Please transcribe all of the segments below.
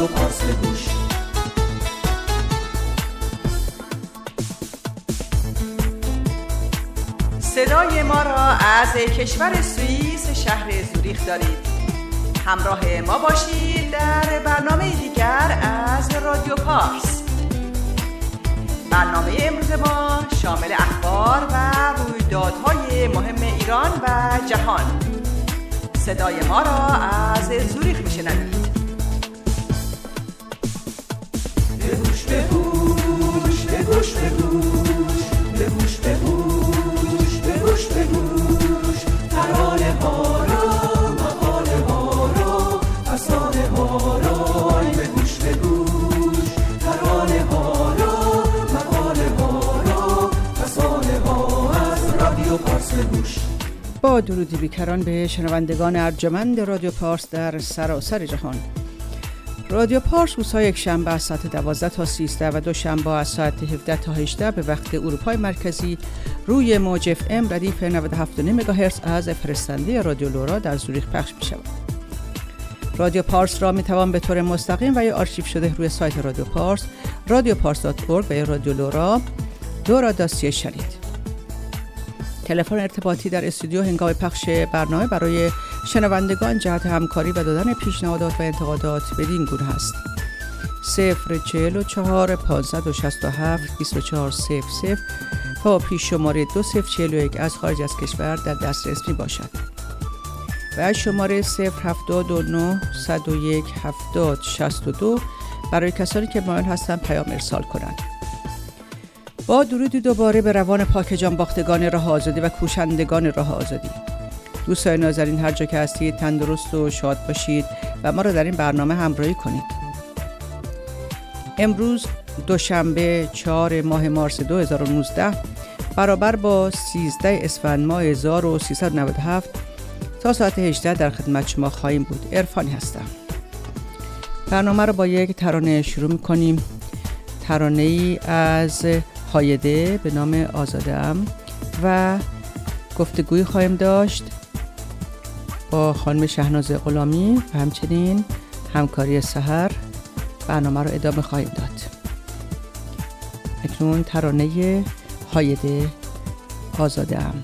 رادیو پارس گوش. صدای ما را از کشور سوئیس شهر زوریخ دارید. همراه ما باشید در برنامه دیگر از رادیو پارس. برنامه امروز ما شامل اخبار و رویدادهای مهم ایران و جهان. صدای ما را از زوریخ میشنوید. بگوش بگوش بگوش بگوش بگوش بگوش بگوش بگوش ترانه ها را مقاله ها را افسانه ها را بگوش بگوش ترانه ها را مقاله ها را افسانه ها از رادیو پارس گوش. با درودی بیکران به شنوندگان ارجمند رادیو پارس در سراسر جهان. رادیو پارس روزهای یک شنبه از ساعت 12 تا 13 و دوشنبه از ساعت 17 تا 18 به وقت اروپای مرکزی روی موج اف ام ردیف 97.5 مگاهرتز از فرستنده رادیو لورا در زوریخ پخش می شود. رادیو پارس را می توان به طور مستقیم و یا آرشیو شده روی سایت رادیو پارس، radiopars.org و یا رادیو لورا دو شنید. تلفن ارتباطی در استودیو هنگام پخش برنامه برای شنوندگان جهت همکاری و دادن پیشنهادات و انتقادات بدین گونه هست: 044 567 2400 و پیش شماره 2041 از خارج از کشور در دسترس می باشد و شماره 079 101 70 62 برای کسانی که مایل هستند پیام ارسال کنند. با درودی دوباره به روان پاک جانباختگان راه آزادی و کوشندگان راه آزادی. دوستان نازنین، هر جا که هستید تندرست و شاد باشید و ما را در این برنامه همراهی کنید. امروز دوشنبه 4 ماه مارس 2019 برابر با 13 اسفند ماه 1397 تا ساعت 18 در خدمت شما خواهیم بود. عرفانی هستم. برنامه را با یک ترانه شروع می‌کنیم. ترانه‌ای از هایده به نام آزاده‌ام و گفتگوی خواهیم داشت با خانم شهناز غلامی و همچنین همکاری سحر. برنامه را ادامه خواهیم داد. اکنون ترانه هایده آزاده‌ام.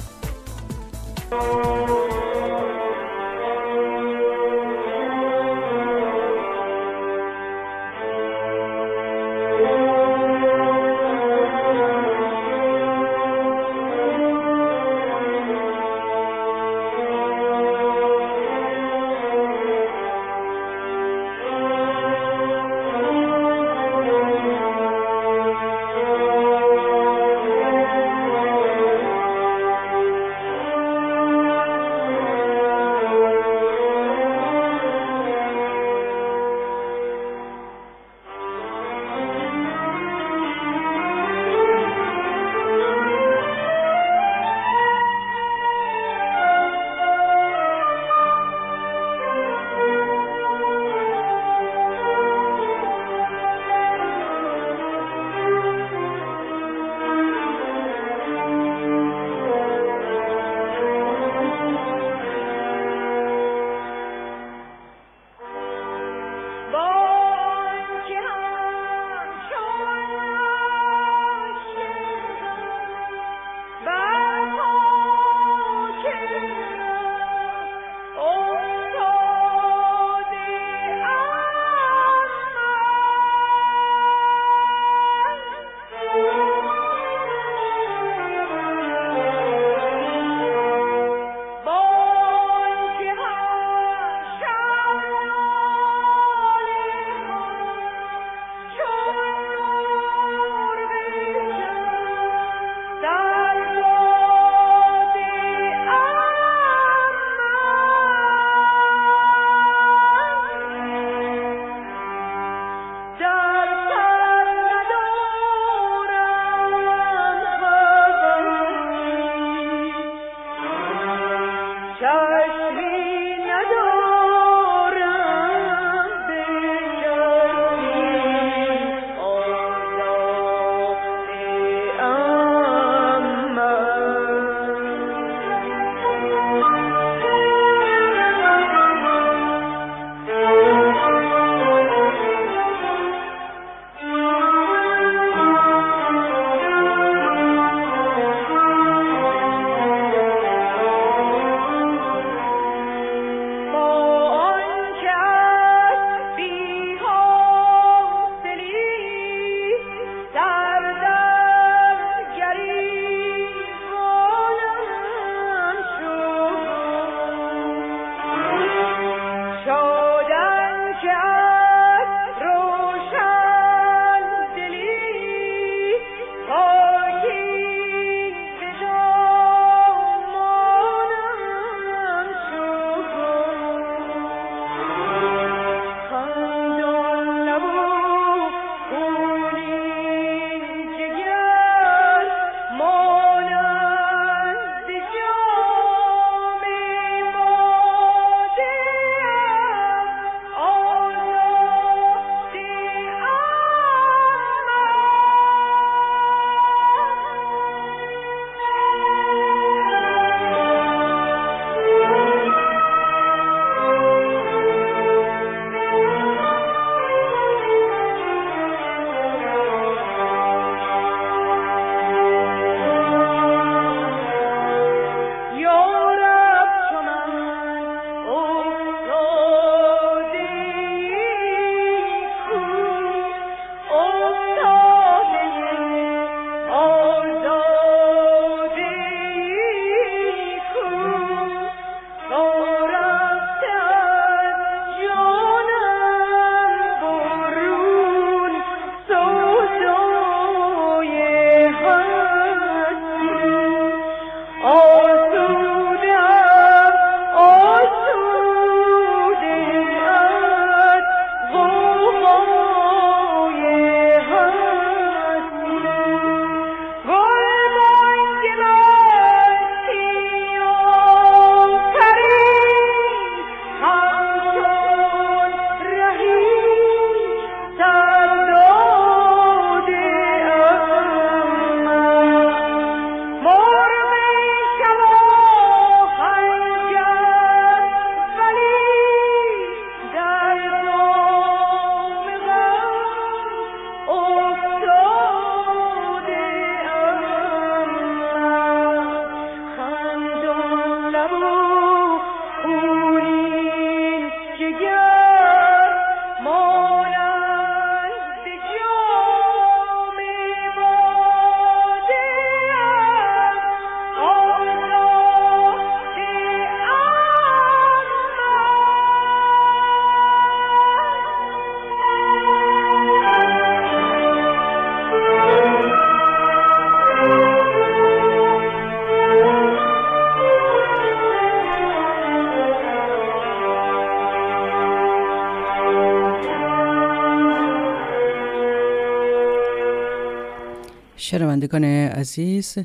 شنوندگان عزیز،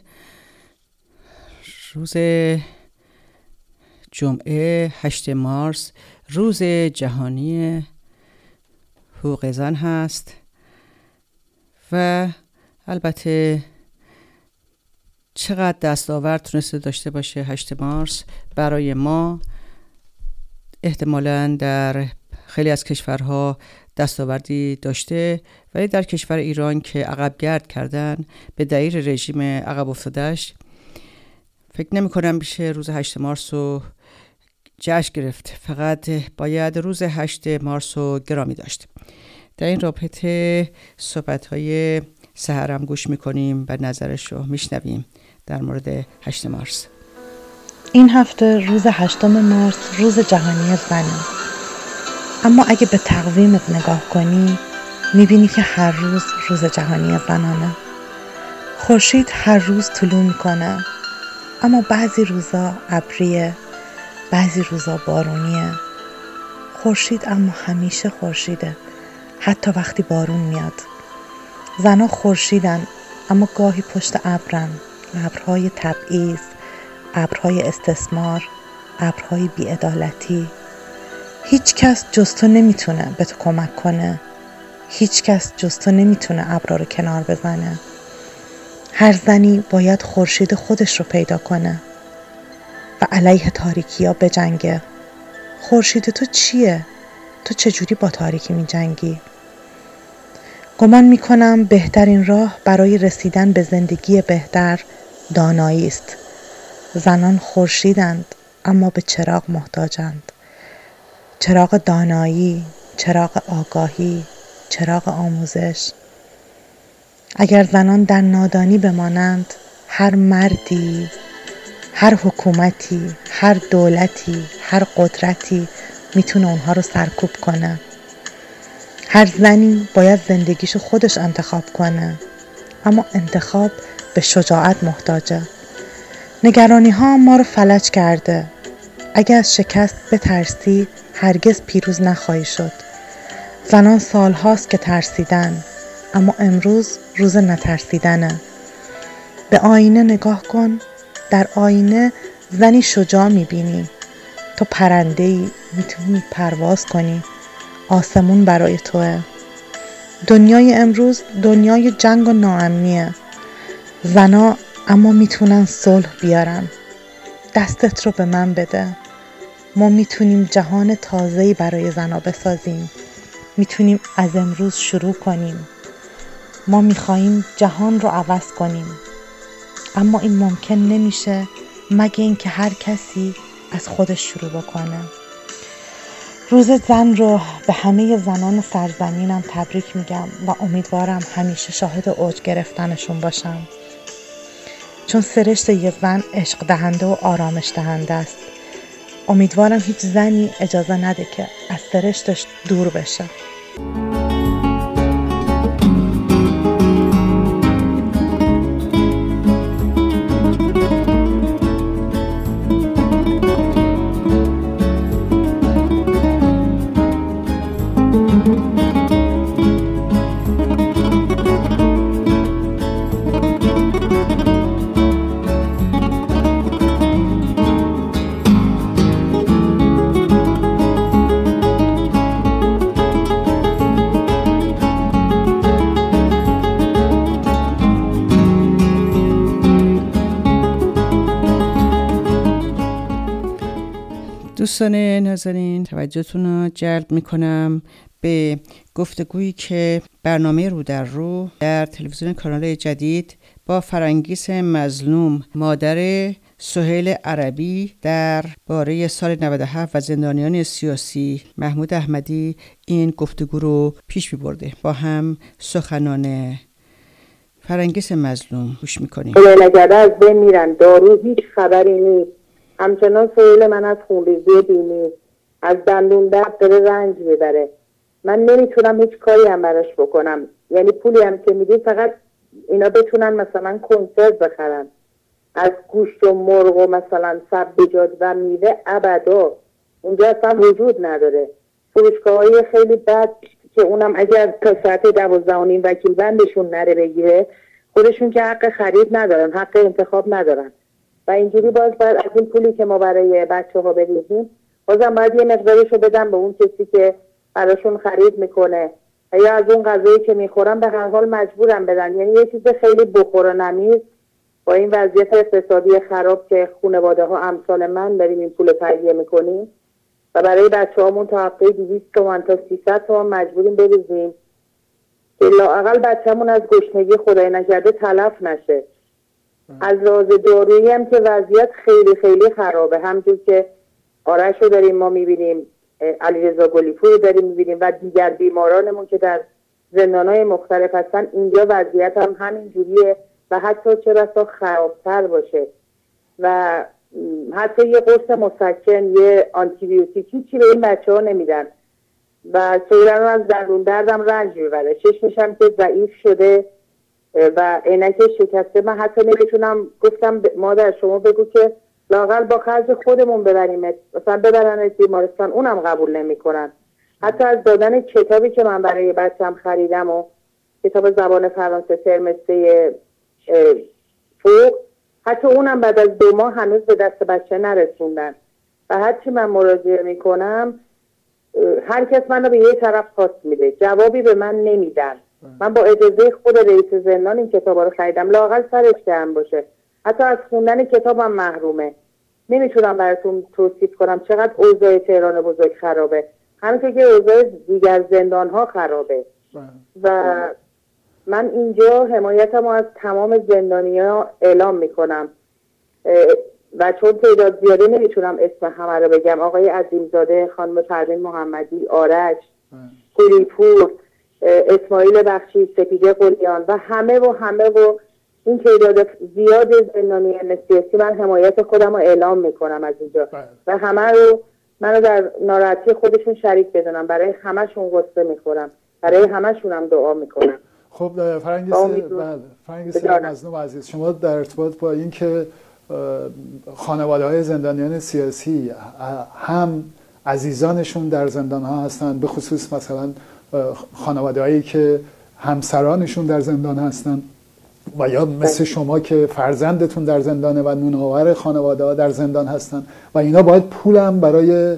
روز جمعه 8 مارس روز جهانی حقوق زن هست و البته چقدر دستاورد تونسته داشته باشه 8 مارس برای ما، احتمالاً در خیلی از کشورها دستاوردی داشته، ولی در کشور ایران که عقب گرد کردن به دلیل رژیم عقب افتادهش، فکر نمی کنم بشه روز 8 مارس رو جشن گرفت. فقط باید روز 8 مارس رو گرامی داشت. در این رابطه صحبت‌های سحرم گوش می‌کنیم و نظرش رو میشنویم در مورد 8 مارس. این هفته روز 8 مارس روز جهانی زنه. اما اگه به تقویمت نگاه کنی میبینی که هر روز روز جهانی زنانه. خورشید هر روز طلوع میکنه، اما بعضی روزا ابریه، بعضی روزا بارونیه. خورشید اما همیشه خورشیده، حتی وقتی بارون میاد. زنها خورشیدن، اما گاهی پشت ابرن، ابرهای تبعیض، ابرهای استثمار، ابرهای بی‌عدالتی. هیچ کس جز تو نمیتونه به تو کمک کنه. هیچ کس جز تو نمیتونه ابرها رو کنار بزنه. هر زنی باید خورشید خودش رو پیدا کنه و علیه تاریکی ها بجنگه. خورشید تو چیه؟ تو چجوری با تاریکی می جنگی؟ گمان می کنم بهترین راه برای رسیدن به زندگی بهتر دانایی است. زنان خورشیدند، اما به چراغ محتاجند. چراغ دانایی، چراغ آگاهی، چراغ آموزش. اگر زنان در نادانی بمانند، هر مردی، هر حکومتی، هر دولتی، هر قدرتی میتونه اونها رو سرکوب کنه. هر زنی باید زندگیشو خودش انتخاب کنه، اما انتخاب به شجاعت محتاجه. نگرانی ها ما رو فلج کرده. اگر از شکست بترسی هرگز پیروز نخواهی شد. زنان سال هاست که ترسیدن، اما امروز روز نترسیدنه. به آینه نگاه کن. در آینه زنی شجاع میبینی. تو پرنده‌ای، میتونی پرواز کنی. آسمون برای توه. دنیای امروز دنیای جنگ و ناامنیه. زنا اما میتونن صلح بیارن. دستت رو به من بده. ما میتونیم جهان تازه‌ای برای زنا بسازیم. میتونیم از امروز شروع کنیم. ما میخواییم جهان رو عوض کنیم، اما این ممکن نمیشه مگه اینکه هر کسی از خودش شروع بکنه. روز زن رو به همه زنان سرزمینم تبریک میگم و امیدوارم همیشه شاهد اوج گرفتنشون باشم، چون سرشت یه زن عشق دهنده و آرامش دهنده است. امیدوارم هیچ زنی اجازه نده که از سرشتش دور بشه. دوستان نازنین، توجهتون رو جلب میکنم به گفتگویی که برنامه رو در رو در تلویزیون کانال جدید با فرنگیس مظلوم، مادر سهیل عربی، در باره سال 97 و زندانیان سیاسی محمود احمدی این گفتگو رو پیش می‌برده. با هم سخنان فرنگیس مظلوم گوش میکنیم. نگرده از بین میرن، دارو هیچ خبری نیست. همچنان سهیل من از خونریزی بینی، از دندون درد داره رنج میبره. من نمیتونم هیچ کاری هم براش بکنم. یعنی پولی هم که میدید فقط اینا بتونن مثلا کنسرت بخرن. از گوشت و مرغ و مثلا سبزیجات و میوه ابدا اونجا اصلا وجود نداره. فروشگاه‌های خیلی بد که اونم اگر تا ساعت 12:30 وکیل بندشون نره بگیره، خودشون که حق خرید ندارن، حق انتخاب ندارن و اینجوری باید از این پولی که ما برای بچه‌ها بریزیم بازم باید یه مقدارشو بدم به اون کسی که براشون خرید میکنه و یا از اون غذایی که میخورن به هر حال مجبورم بدن. یعنی یه چیز خیلی بخور و نمیز با این وضعیت اقتصادی خراب که خانواده ها امثال من داریم این پول تهیه میکنیم و برای بچه‌هامون تا هفته 200 تومن تا 300 تومن مجبوریم بریزیم که لااقل بچه‌مون از گشنگی خدای نکرده تلف نشه. از لحاظ دارویی هم که وضعیت خیلی خیلی خرابه، همونجور که آرش رو داریم ما میبینیم، علیرضا گلیپور رو داریم میبینیم و دیگر بیمارانمون که در زندان‌های مختلف هستن، اینجا وضعیت هم همین جوریه و حتی چه بسا خرابتر باشه و حتی یه قرص مسکن، یه آنتیبیوتیک هیچی به این بچه‌ها نمیدن و سویران از دندون دردم رنج میبره، چشمش هم که ضعیف شده و عینکش شکسته. من حتی نمیتونم، گفتم مادر شما بگو که لااقل با خرج خودمون ببریم، مثلا ببرن بیمارستان، اونم قبول نمیکنن. حتی از دادن کتابی که من برای بچه‌م خریدم و کتاب زبان فرانسه ترم 3 فوق، حتی اونم بعد از 2 ماه هنوز به دست بچه نرسوندن و هرچی من مراجعه میکنم هر کس منو به یه طرف خواست میده، جوابی به من نمیدن. من با اجازه خود رئیس زندان این کتابا رو خریدم، لااقل سرش گرم باشه. حتی از خوندن کتابم محرومه. نمیتونم براتون توصیف کنم چقدر اوضاع تهران بزرگ خرابه، همینطور که اوضاع دیگر زندان ها خرابه و من اینجا حمایتمو از تمام زندانی‌ها اعلام میکنم و چون تعداد زیاده نمیتونم اسم همه رو بگم، آقای عظیمزاده، خانم پروین محمدی، آرش گلیپور، اسماعیل بخشی، سپیده قلیان و همه این تعداد زیاد زندانیان سیاسی، من حمایت خودم رو اعلام میکنم از اینجا و همه رو منو در ناراحتی خودشون شریک بدونم. برای همه‌شون قصه میخورم، برای همه‌شون هم دعا میکنم. خب فرنگیس مظلوم عزیز، شما در ارتباط با این که خانواده‌های زندانیان سیاسی هم عزیزانشون در زندان ها هستن، به خصوص مثلا خانواده‌هایی که همسرانشون در زندان هستن و یا مثل شما که فرزندتون در زندانه و نونآور خانواده ها در زندان هستن و اینا باید پولم برای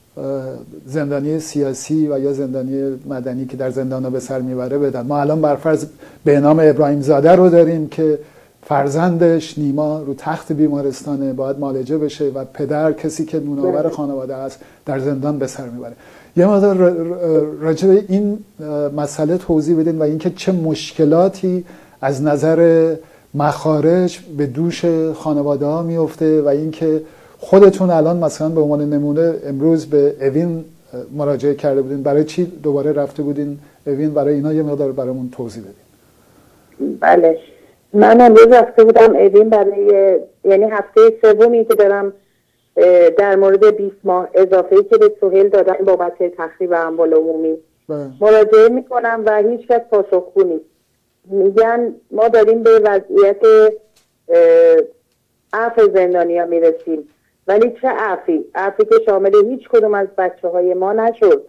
زندانی سیاسی و یا زندانی مدنی که در زندان ها به سر میبره بدن. ما الان برفرض به نام ابراهیم زاده رو داریم که فرزندش نیما رو تخت بیمارستانه، باید معالجه بشه و پدر، کسی که نونآور خانواده است، در زندان به سر میبره. یه مقدار راجع به این مسئله توضیح بدین و اینکه چه مشکلاتی از نظر مخارج به دوش خانواده ها میفته و اینکه خودتون الان مثلا به عنوان نمونه امروز به اوین مراجعه کرده بودین، برای چی دوباره رفته بودین اوین؟ برای اینا یه مقدار برامون توضیح بدین. بله، من امروز رفته بودم اوین برای، یعنی هفته سومی که دارم در مورد 20 ماه اضافه‌ای که به سهیل دادن بابت تخریب اموال عمومی مراجعه میکنم و هیچ کس پاسخگو نیست. میگن ما داریم به وضعیت عفو زندانیا میرسیم، ولی چه عفوی که شامل هیچ کدوم از بچه‌های ما نشد.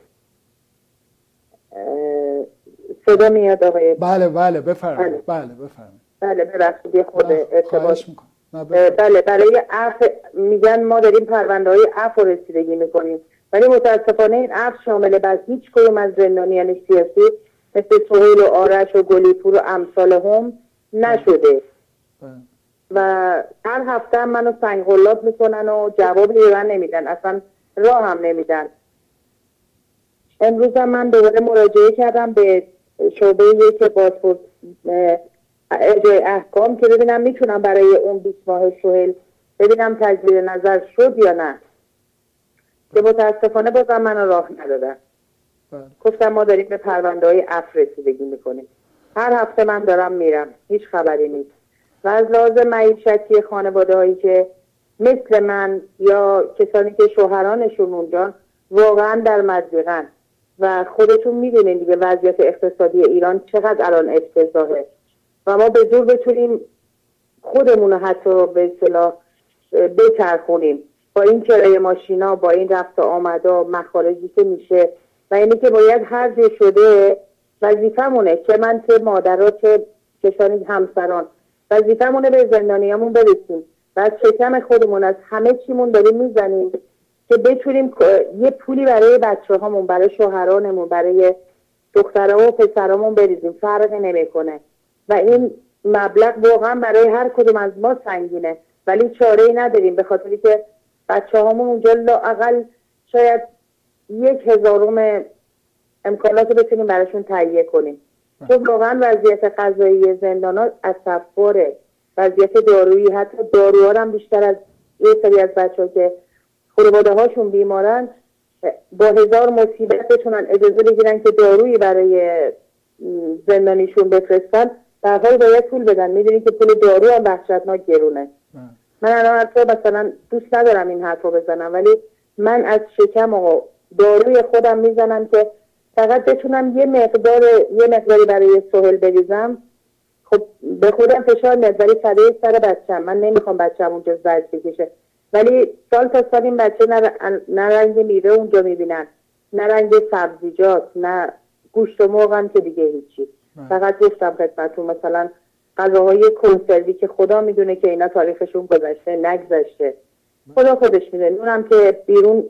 صدا میاد آقای؟ بله بفرمایید. بله ببخشید خود ارتباط. بله برای عفو میگن ما داریم پرونده‌های عفو رسیدگی میکنیم، ولی متاسفانه این عفو شامل بس هیچ کدوم از زندانیان سیاسی مثل سهیل و آرش و گلیپور و امثال هم نشده و هر هفته هم منو سنگ‌قلاب میکنن و جوابی به من نمیدن، اصلا راه هم نمیدن. امروز هم من دوباره مراجعه کردم به شعبه یک پاسپورت اجرای احکام که ببینم میتونم برای اون 20 ماه سهیل ببینم تجدید نظر شد یا نه، که متاسفانه بازم منو راه ندادن. گفتم ما داریم به پرونده‌های عفو رسیدگی میکنیم. هر هفته من دارم میرم، هیچ خبری نیست و از لحاظ معیشتی خانواده هایی که مثل من یا کسانی که شوهرانشون اونجا واقعا در مضیقن و خودتون میدونین دیگه وضعیت اقتصادی ایران چقدر الان افتضاحه و ما به زور بتونیم خودمون رو حتی به اصطلاح بچرخونیم با این کرایه ماشینا، با این رفت آمدا، مخارجی که میشه و اینی که باید هر جا شده وظیفمونه که من چه مادرها چه کشان همسران وظیفه‌مونه به زندانیامون برسیم و از شکم خودمون از همه چیمون داریم میزنیم که بتونیم یه پولی برای بچه‌هامون، برای شوهرانمون، برای دخترها و پسرامون بریزیم. فرقی نمیکنه و این مبلغ واقعا برای هر کدوم از ما سنگینه، ولی چاره‌ای نداریم به خاطری که بچه‌هامون اونجا لااقل شاید 1/1000 امکانات رو بتونیم براشون تهیه کنیم. چون واقعا وضعیت غذایی زندانات اسفباره، وضعیت دارویی، حتی داروها هم بیشتر از یه سری از بچه‌ها که خانواده هاشون بیمارن با 1000 مصیبت بتونن اجازه بگیرن که دارویی برای زندانیشون بفرستن، در حال باید پول بدن. میدونی که پول دارو هم وحشتناک گرونه. من الان حتی مثلا دوست ندارم این حرفو بزنم، ولی من از شکم و داروی خودم میزنم که فقط بتونم یه مقداری برای سهیل بریزم. خب به خودم فشار میاد، ولی فدای سر بچه‌م. من نمیخوام بچه‌م اونجا زجر بکشه، ولی سال تا سال این بچه نه رنگ میوه اونجا میبینن، نه رنگ سبزیجات، نه گوشت و مرغ هم که دیگه هیچی. فقط گفتم خدمتتون مثلا غذاهای کنسروی که خدا میدونه که اینا تاریخشون گذشته نگذشته، خدا خودش میدونه. اونم که بیرون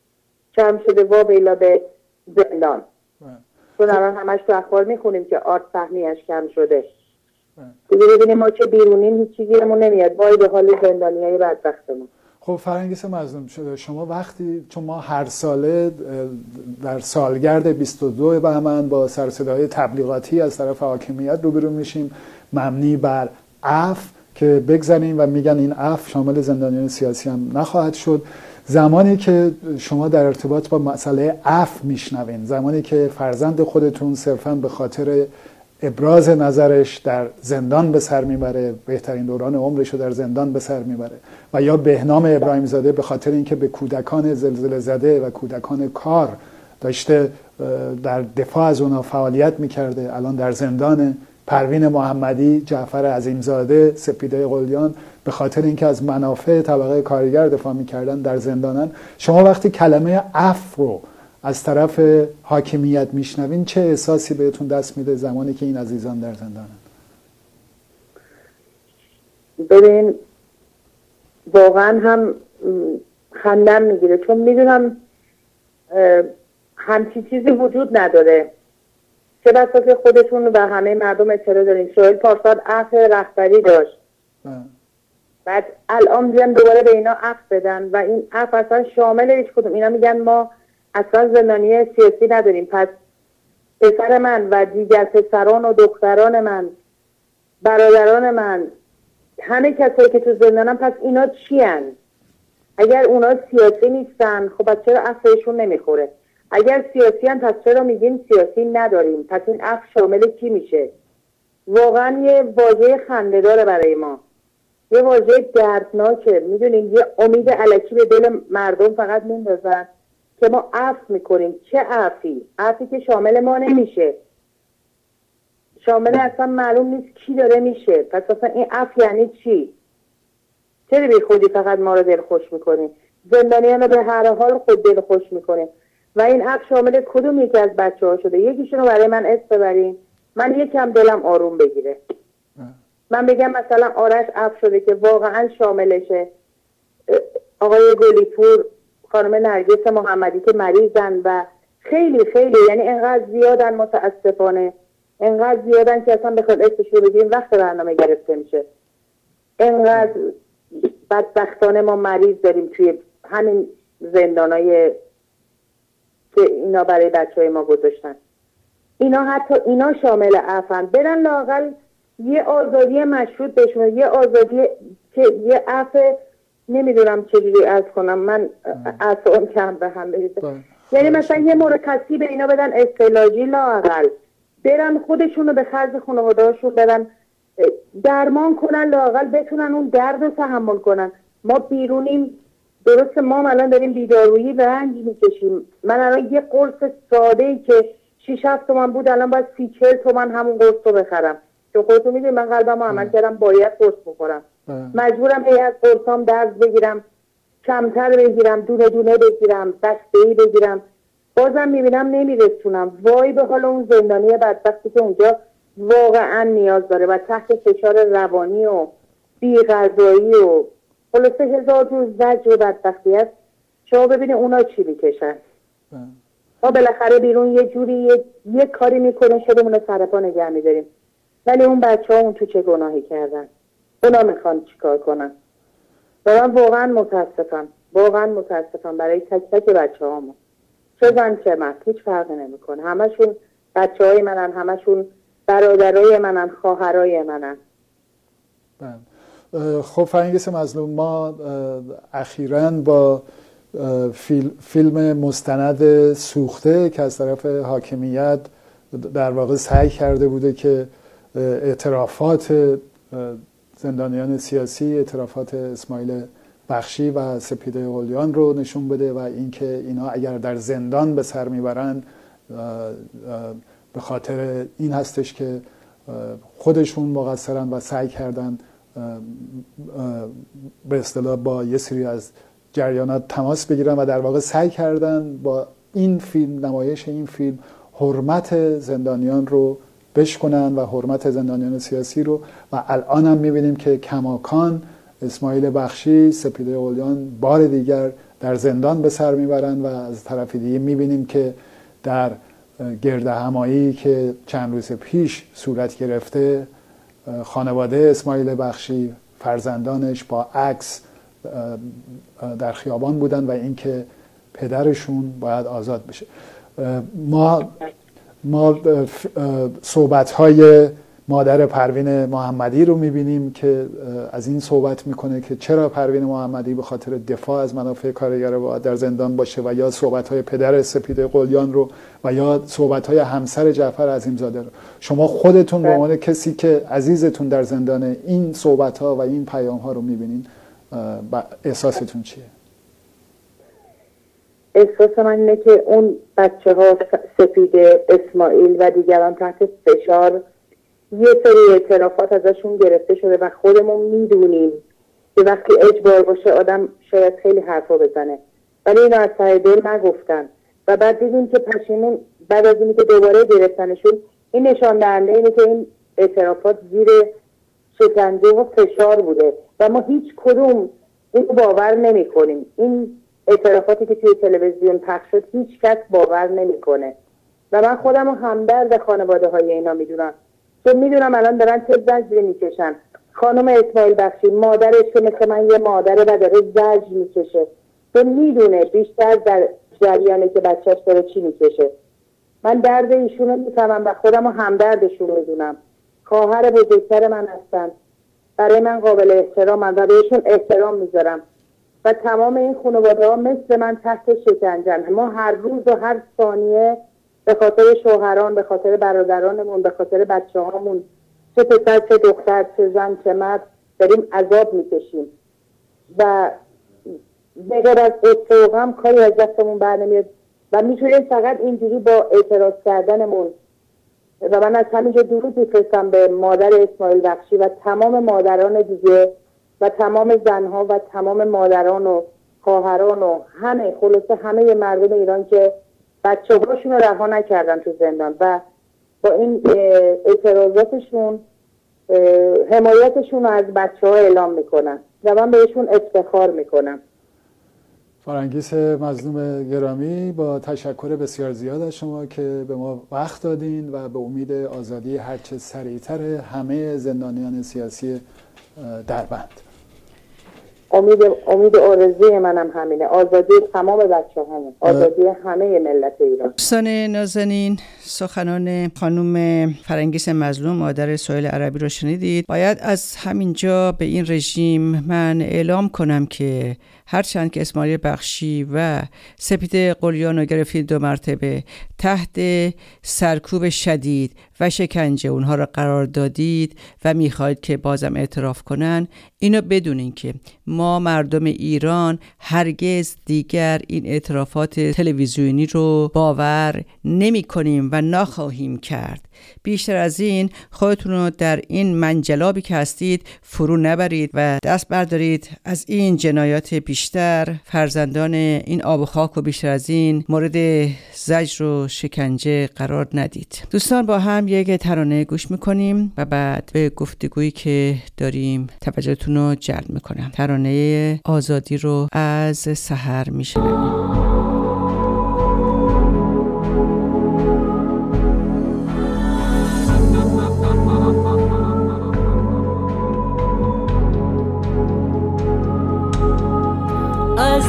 کم شده وا بیلا به زندان. چون الان همش تو اخبار میخونیم که آرت سهمیش کم شده. دیگه ببینیم ما چه بیرونین هیچ چیزی همون نمیاد. وای به حال زندانیای بدبختمون. خب فرنگیس مظلوم شده، شما وقتی چون ما هر ساله در سالگرد 22 بهمن با سر صدای تبلیغاتی از طرف حاکمیت روبرو میشیم مبنی بر عفو که بگذاریم و میگن این عفو شامل زندانیان سیاسی هم نخواهد شد. زمانی که شما در ارتباط با مسئله عفو میشنوین، زمانی که فرزند خودتون صرفاً به خاطر ابراز نظرش در زندان به سر میبره، بهترین دوران عمرش رو در زندان به سر میبره، و یا بهنام ابراهیم زاده به خاطر اینکه به کودکان زلزله زده و کودکان کار داشته در دفاع از اونا فعالیت میکرده، الان در زندان، پروین محمدی، جعفر عظیمزاده، سپیده قلیان به خاطر اینکه از منافع طبقه کارگر دفاع میکردن در زندانن. شما وقتی کلمه عفو رو از طرف حاکمیت میشنوین چه احساسی بهتون دست میده زمانی که این عزیزان در زندانن؟ ببین واقعا هم خندم میگیره، چون میدونم همچی چیزی وجود نداره. چه بسا که خودتون و همه مردم اطلاع دارین. سهیل پارسال عفو رهبری داشت، بعد الان بیان دوباره به اینا عفو بدن و این عفو اصلا شامل هیچ کدوم. اینا میگن ما اصلا زندانی سیاسی نداریم. پس پسر من و دیگر پسران و دختران من، برادران من، همه کسایی که تو زندانن، پس اینا چی هن؟ اگر اونا سیاسی نیستن خب پس چرا عفوشون نمیخوره؟ اگر سیاسی هن پس چرا میگیم سیاسی نداریم؟ پس این عفو شامل کی میشه؟ واقعا یه واژه خنده‌داره برای ما، یه واژه دردناکه. میدونین یه امید الکی به دل مردم فقط میندازن که ما عفو میکنیم. چه عفوی؟ عفوی که شامل ما نمیشه، شامل اصلا معلوم نیست کی داره میشه. پس اصلا این عفو یعنی چی؟ چرا بی خودی فقط ما رو دلخوش میکنیم؟ زندانیان رو به هر حال خود دلخوش میکنیم. و این عفو شامل کدوم یکی از بچه ها شده؟ یکیشون رو برای من اسم ببرین، من یکم دلم آروم بگیره. من بگم مثلا آرش عفو شده که واقعا شاملشه، آقای گلیپور، خانم نرگس محمدی که مریضن و خیلی خیلی، یعنی انقدر زیادن متاسفانه، انقدر زیادن که اصلا بخواد اسمش رو بگیم وقت برنامه گرفته میشه. انقدر بدبختانه ما مریض داریم توی همین زندانای که اینا برای بچهای ما گذاشتن. اینا حتی اینا شامل عفوان. برن لااقل یه آزادی مشروط بهشون، یه آزادی که یه عفو، نمیدونم چجوری عرض کنم، من اعصابم کم به هم بریزه. یعنی مثلا یه مرخصی به اینا بدن استعلاجی، لااقل برن خودشونو به خرج خانواده‌هاشون بدن، درمان کنن، لااقل بتونن اون درد رو تحمل کنن. ما بیرونیم، درسته ما الان داریم بیدارویی رنج میکشیم. من الان یه قرص ساده‌ای که 6-7 تومن بود الان باید 30-40 تومن همون قرص رو بخرم. چون خودتون میدونید من قلبم عمل کردم، باید قرص بخورم. مجبورم هی از قرصام درز بگیرم، کمتر بگیرم، دونه دونه بگیرم، بسته‌ای بگیرم، بازم میبینم نمیرسونم. وای به حال اون زندانی بدبختی که اونجا واقعا نیاز داره و تحت فشار روانی و بی‌غذایی و خلاصه 1000 جور زجر و بدبختی است. شما ببینید اونا چی میکشن. ما بالاخره بیرون یه جوری یه کاری میکنه شدمون سر پا نگه میداریم، ولی اون بچه ها اون تو چه گناهی کردن؟ اونا میخوان چیکار کنن؟ و من واقعا متاسفم برای تک تک بچه هامون، چه زن چه مرد، هیچ فرقی نمیکنه. همشون بچه های منن، همشون برادرای منن، خواهرای منن. خب فرنگیس مظلوم، ما اخیراً با فیلم مستند سوخته که از طرف حاکمیت در واقع سعی کرده بوده که اعترافات زندانیان سیاسی، اعترافات اسماعیل بخشی و سپیده قلیان رو نشون بده و اینکه اینا اگر در زندان به سر میبرن به خاطر این هستش که خودشون مقصرن و سعی کردن به اصطلاح با یه سری از جریانات تماس بگیرن و در واقع سعی کردن با این فیلم، نمایش این فیلم، حرمت زندانیان رو بشکنن و حرمت زندانیان سیاسی رو. و الان هم میبینیم که کماکان اسماعیل بخشی، سپیده قلیان بار دیگر در زندان به سر میبرن و از طرف دیگه میبینیم که در گردهمایی که چند روز پیش صورت گرفته، خانواده اسماعیل بخشی، فرزندانش با عکس در خیابان بودن و اینکه پدرشون باید آزاد بشه. ما صحبت‌های مادر پروین محمدی رو می‌بینیم که از این صحبت می‌کنه که چرا پروین محمدی به خاطر دفاع از منافع کارگر باید در زندان باشه، و یا صحبت‌های پدر سپیده قلیان رو و یا صحبت‌های همسر جعفر عظیمزاده رو. شما خودتون به عنوان کسی که عزیزتون در زندان این صحبت‌ها و این پیام‌ها رو می‌بینین، احساستون چیه؟ احساس من اینه که اون بچه‌ها، سپیده، اسماعیل و دیگران تحت فشار، یه سری اعترافات ازشون گرفته شده و خودمون میدونیم که وقتی اجبار باشه آدم شاید خیلی حرفا بزنه، ولی اینا از ته دل نگفتن و بعد دیدیم که پشیمون بعد از اینکه دوباره گرفتنشون، این نشان دهنده اینه که این اعترافات زیر شکنجه و فشار بوده و ما هیچ کدوم اینو باور نمی کنیم. این اعترافاتی که توی تلویزیون پخش شد هیچ کس باور نمیکنه و من خودم رو همدرد خانواده های اینا میدونم، چون میدونم الان دارن چه زجری میکشن. خانم اسماعیل بخشی، مادرش که مثل من یه مادره و داره زجر میکشه، تو میدونه بیشتر در جریانه که بچهش داره چی میکشه. من درد ایشونو میفهمم و خودم رو همدردشون میدونم. خواهر بزرگتر من هستن، برای من قابل احترامن و بهشون احترام میذارم و تمام این خانواده ها مثل من تحت شکنجن. ما هر روز و هر ثانیه به خاطر شوهران، به خاطر برادرانمون، به خاطر بچه هامون، چه پسر چه دختر، چه زن چه مرد، داریم عذاب میکشیم و بغیر از اتفاقم کاری از دستمون بر نمیاد و میتونیم فقط اینجوری با اعتراض کردنمون. و من از همینجا درود میفرستم به مادر اسماعیل بخشی و تمام مادران دیگه و تمام زنها و تمام مادران و خواهران و همه، خلاصه همه مردم ایران که بچه هاشون رو رها نکردن تو زندان و با این اعتراضاتشون حمایتشون رو از بچه ها اعلام میکنن و من بهشون افتخار میکنم. فرنگیس مظلوم گرامی، با تشکر بسیار زیاد از شما که به ما وقت دادین و به امید آزادی هرچه سریعتر همه زندانیان سیاسی دربند. امید آرزوی منم همینه، آزادی تمام بچه همه، آزادی همه ملت ایران. دوستان نازنین، سخنان خانم فرنگیس مظلوم مادر سهیل عربی رو شنیدید. باید از همینجا به این رژیم من اعلام کنم که هرچند که اسماعیل بخشی و سپیده قلیان رو گرفتید 2 مرتبه تحت سرکوب شدید و شکنجه اونها را قرار دادید و میخواید که بازم اعتراف کنن، اینو بدونین که ما مردم ایران هرگز دیگر این اعترافات تلویزیونی رو باور نمی کنیم و نخواهیم کرد. بیشتر از این خودتون رو در این منجلابی که هستید فرو نبرید و دست بردارید از این جنایات بیشتر. فرزندان این آب و خاک و بیشتر از این مورد زجر و شکنجه قرار ندید. دوستان، با هم یک ترانه گوش میکنیم و بعد به گفتگویی که داریم توجهتون رو جلب میکنم. ترانه آزادی رو از سحر میشنویم. از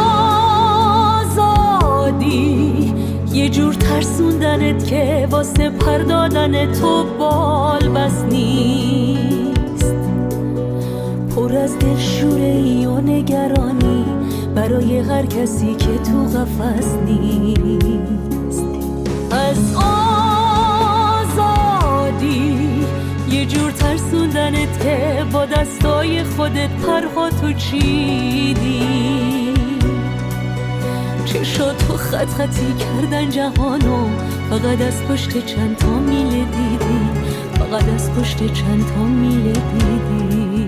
آزادی یه جور ترسوندنت که واسه پردادن تو بال بس نیست، پر از دلشوره‌ای و نگرانی برای هر کسی که تو قفس نیست. از آزادی یه جور ترسوندنت که با دستای خودت پرها تو چیدی، چشات تو خط خطی کردن جهانو، فقط از پشت چند تا میله دیدی، فقط از پشت چند تا میله دیدی.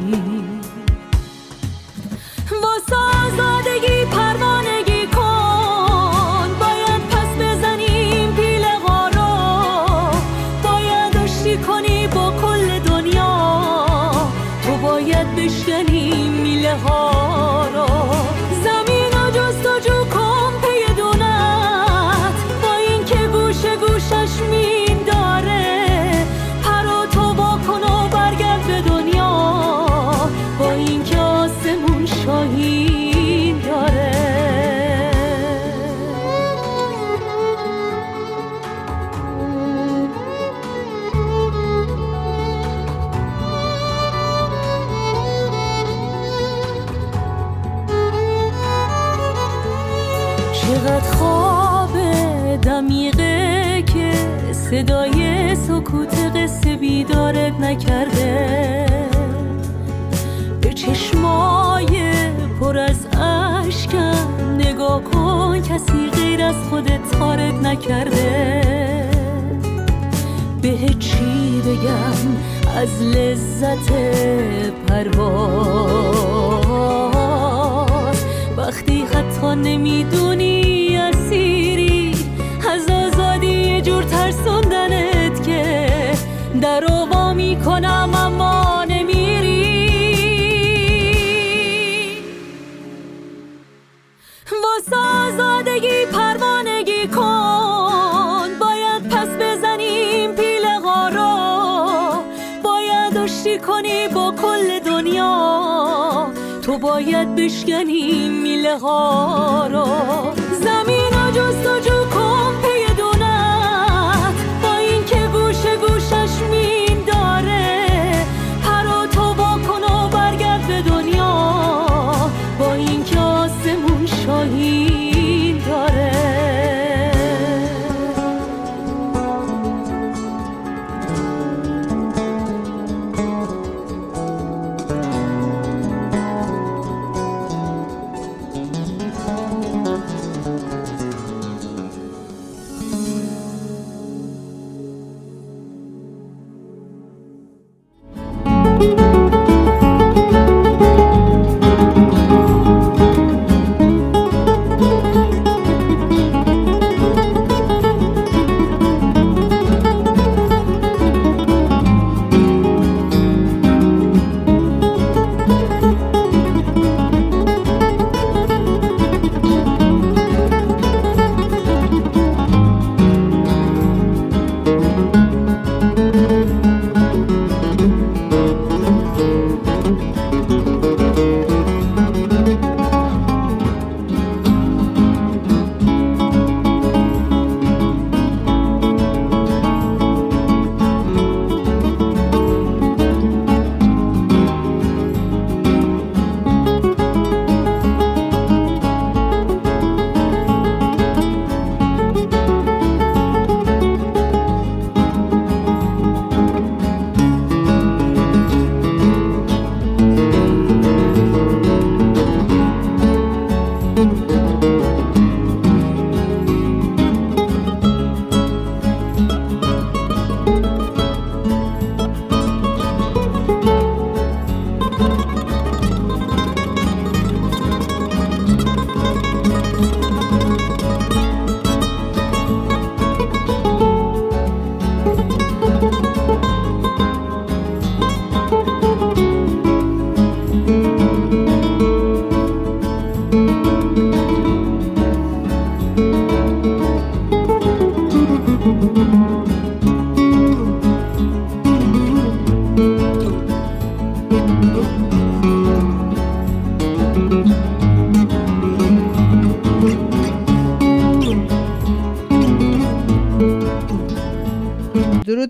واسه آزادگی پروانگی کن، باید پس بزنیم پیله ها رو، باید آشتی کنی با کل دنیا، تو باید بشکنی میله ها رو. زمین و جستجو کن پی دونت، با این که گوشه گوشش مین داره، پرو تو با کن و برگرد به دنیا، با این که آسمون شاهین داره. چقدر خواب دمیقه که صدای سکوت قصه بیدارت نکرده، به چشمای پر از اشکم نگاه کن، کسی غیر از خودت تارت نکرده. به چی بگم از لذت پرواز، وقتی حتی نمیدونی اسیری از آزادی، یه جور ترسوندنت که در وا میکنم اما نمیری. واسه آزادگی پروانگی کن، باید پس بزنیم پیله ها رو، باید آشتی کنی با کل دنیا، تو باید بشکنی میله ها رو. زمین و جستجو کن پی دونت، با این که گوشه گوشش مین داره، پرو تو با کن و برگرد به دنیا، با این که آسمون شاهین داره.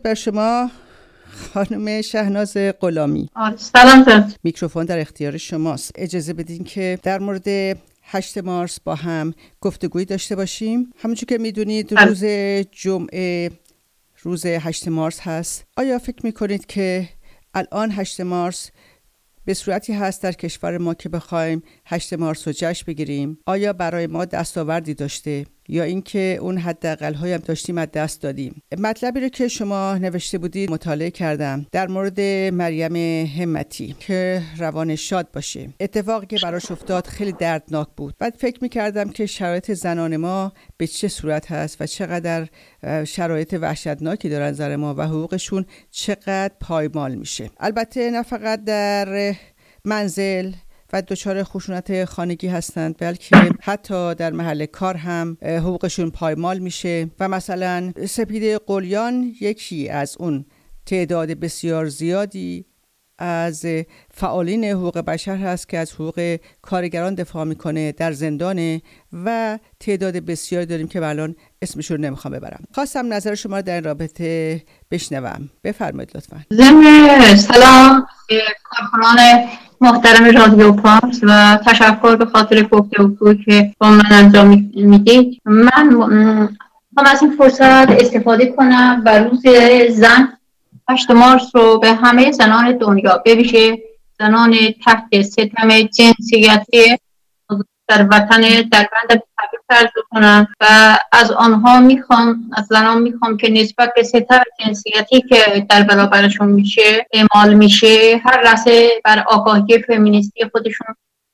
بر شما خانم شهناز غلامی. سلام. میکروفون در اختیار شماست. اجازه بدین که در مورد 8 مارس با هم گفتگوی داشته باشیم. همونجور که میدونید روز جمعه روز 8 مارس هست. آیا فکر میکنید که الان 8 مارس به صورتی هست در کشور ما که بخوایم 8 مارس رو جشن بگیریم؟ آیا برای ما دستاوردی داشته یا اینکه اون حداقل‌هایی هم داشتیم از دست دادیم؟ مطلبی رو که شما نوشته بودید مطالعه کردم در مورد مریم همتی که روان شاد باشه. اتفاقی که براش افتاد خیلی دردناک بود. بعد فکر می‌کردم که شرایط زنان ما به چه صورت هست و چقدر شرایط وحشتناکی دارن زن ما و حقوقشون چقدر پایمال میشه. البته نه فقط در منزل و دچار خشونت خانگی هستند، بلکه حتی در محل کار هم حقوقشون پایمال میشه و مثلا سپیده قلیان یکی از اون تعداد بسیار زیادی از فعالین حقوق بشر هست که از حقوق کارگران دفاع میکنه، در زندانه و تعداد بسیار داریم که الان اسمشون نمیخوام ببرم. خواستم نظر شما رو در این رابطه بشنوم. بفرمایید لطفا. ضمن سلام کارکنان محترم رادیو پارس و تشکر به خاطر گفتگویی که با من انجام میدید. من میخوام از این فرصت استفاده کنم و روز زن 8 مارس رو به همه زنان دنیا، به ویژه زنان تحت ستم جنسیتی در وطن در بند تبریک عرض کنم و از زنان میخوام که نسبت به ستم جنسیتی که در برابرشون میشه اعمال میشه هر لحظه بر آگاهی فمینیستی خودشون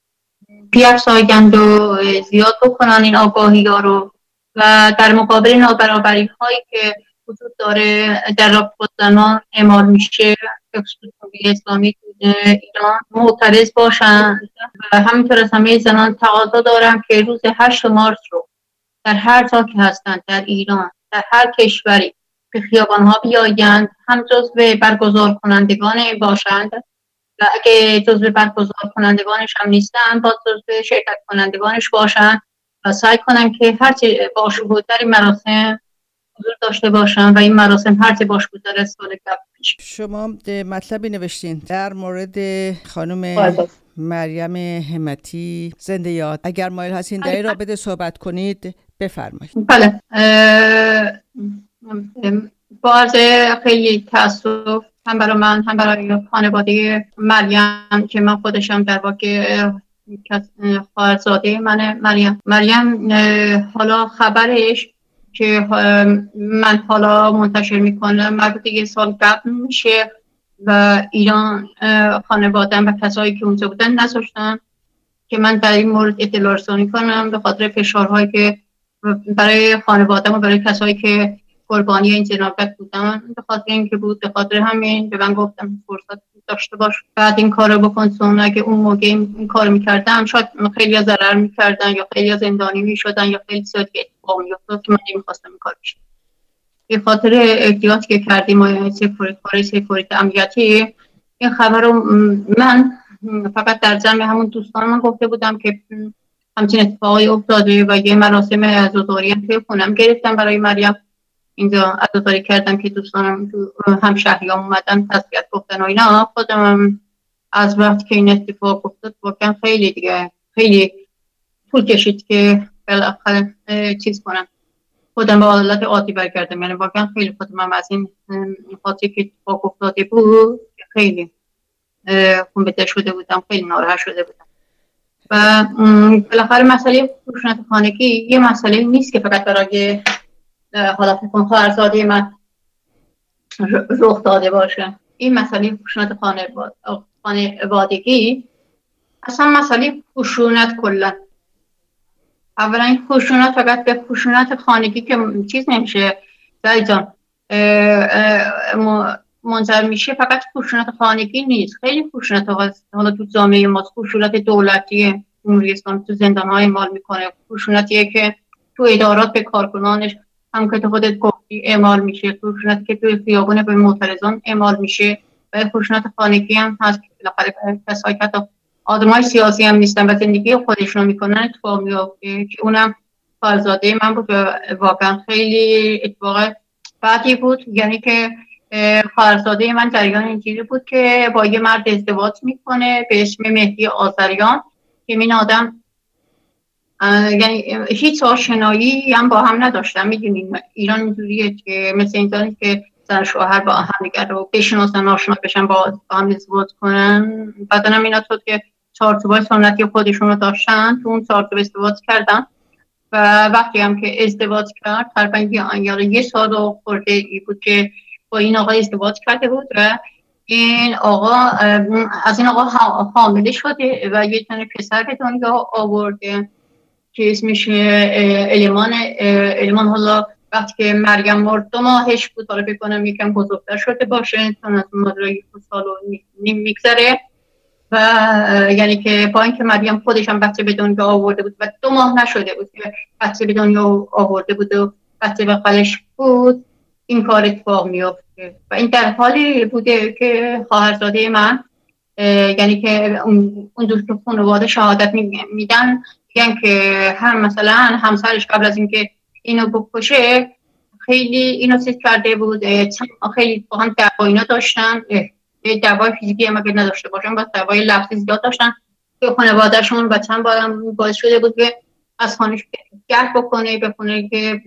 بیفزایند و زیاد بکنن این آگاهی ها رو و در مقابل نابرابری هایی که وجود داره در رابطه زنان اعمال میشه جمهوری اسلامی ایران معترض باشن و همینطور از همه زنان تقاضا دارم که روز 8 مارس رو در هر جا که هستند در ایران در هر کشوری به خیابان‌ها بیایند، هم جزو برگزار کنندگان باشند و اگه جزو برگزار کنندگانش هم نیستن با جزو شرکت کنندگانش باشند و سعی کنن که هرچی باشکوه‌تر مراسم حضور داشته باشن و این مراسم هرچی باشکوه‌تر سال قبل بشه. شما مطلبی نوشتین در مورد خانم مریم همتی زنده یاد. اگر مایل هستین در این رابطه صحبت کنید بفرمایید. بله. با عرض خیلی تأسف هم برای من هم برای خانواده مریم که من خودشم در واقع خواهرزاده من مریم حالا خبرش که من حالا منتشر میکنم مربوط یه سال قبل میشه و ایران خانواده‌ام و کسایی که اونجا بودن نذاشتن که من در این مورد اطلاع رسانی کنم به خاطر فشارهایی که برای خانواده‌ام و برای کسایی که قربانی این جنایت بودن به خاطر اینکه بود، به خاطر همین به من گفتم فرصت داشته باش بعد این کارو بکن، چون اگه اون موقع این کارو میکردم شاید خیلی ضرر میکردن یا خیلی زندانی میشدن یا خیلی زیاد اتفاق میافتاد که من نمیخواستم این کار بشه. به خاطر احتیاطی که کردیم و سکوریتی امنیتی این خبر رو من فقط در جمع همون دوستان من گفته بودم که همچین اتفاقی افتاده و یه مراسم عزاداری هم توی خونم گرفتم برای مریم. اینجا عزاداری کردم که دوستانم همشهریام اومدن تسلیت گفتن و اینا. خودم از وقتی که این اتفاق افتاد واقعا خیلی طول کشید که بالاخره چیز کنم خودم به حالت عادی برگردم. یعنی واقعا خیلی خودم از این خاطری که اتفاق افتاده بود خیلی خونبته شده بودم، خیلی ناراحت شده بودم. و بالاخره مسئله خشونت خانگی یه مسئله نیست که فقط برای حالا فکر کنم خواهرزاده من رخ داده باشه. این مسئله خشونت خانوادگی اصلا مسئله خشونت کلا. اولا این خشونت فقط به خشونت خانگی که چیز نمیشه دایی جان منظر میشه، فقط خشونت خانگی نیست، خیلی خشونت حالا تو جامعه ما خشونت دولتی جمهوری اسلامی تو زندان‌ها اعمال میکنه، خشونتیه که تو ادارات به کارکنانش هم که خودت گفتی اعمال میشه، خشونتی که تو خیابون به معترضان اعمال میشه و خشونت خانگی هم هست که بالاخره کسایی که آدمای سیاسی هم نیستن و زندگی خودشون میکنن اتفاق میفته که اونم خواهرزاده من بود. واقعا خیلی اتفاق بعدی بود، یعنی که خواهرزاده من جریان اینجوری بود که با یه مرد ازدواج میکنه به اسم مهدی آذریان که این آدم یعنی هیچ آشنایی هم با هم نداشتن. میدونین ایران اینجوریه که مثل اینجوریه که زن شوهر با هم دیگر رو بشناسن، آشنا بشن، با هم ازدواج کنن. بعدن هم اینا تو که چارچوبای سنتی خودشون رو داشتن، تو اون چارچوب ازدواج کردن و وقتی هم که ازدواج کرد تقریبا یه سال و خورده ای بود که با این آقا ازدواج کرده بود و این آقا از این آقا حامله شده و یه تونه پسر به دنیا آورده که اسمش الیمان. حالا وقتی که مریم مرد 2 ماهش بود، حالا بکنم یکم بزرگتر شده باشه، چون از مدرای 2 سال و نیم میگذره و یعنی که با اینکه مریم خودش هم بچه به دنیا آورده بود و 2 ماه نشده بود که بچه به دنیا آورده بود و بچه بغلش بود، این کار اتفاق میفته. و این در حالی بوده که خواهرزاده من یعنی که اون دوست خانواده شهادت میدن، میگن که هم مثلا همسرش قبل از اینکه اینو بکشه خیلی اینو چیز کرده بود، خیلی با هم دعوا اینا داشتن، دعوای فیزیکی هم اگه نداشته باشن با دعوای لفظی زیاد داشتن که خانواده‌شون و چند بارم باعث شده بود که از خانش گرد بکنه، بخونه که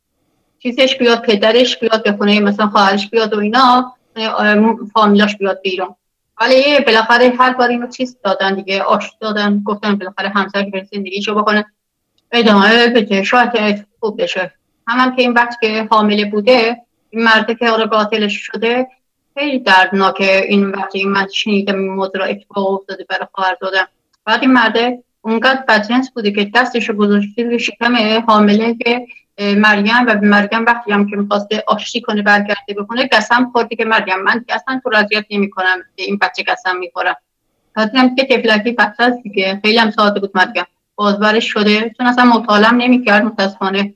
چیزش بیاد، پدرش بیاد بخونه، مثلا خواهرش بیاد و اینا، فامیلاش بیاد بیرون. ولی بالاخره هر بار اینو چیز دادن دیگه، آش دادن، گفتن بالاخره همسر که زندگیشو بکنه ادامه بده، شاید خوب بشه. هم که این وقت که حامله بوده، این مرده که آره قاتلش شده، خیلی دردناکه. این وقتی من شنیدم این موضوع اتفاق افتاده برای خواهرزادم. بعد این مرده اونقدر بدجنس بوده که دستشو گذاشته روی شکم حامله که مریم و مریم وقتی هم که می‌خواسته آشتی کنه برگرده بکنه قسم خورده که مریم من اصلا تو راضیت نمی‌کنم که این بچه قسم می‌خوره. بعدم که طفلکی بچه است دیگه، خیلی هم ساده بود مریم، بازبرش شده چون اصلا مطالعه نمی‌کرد. متأسفانه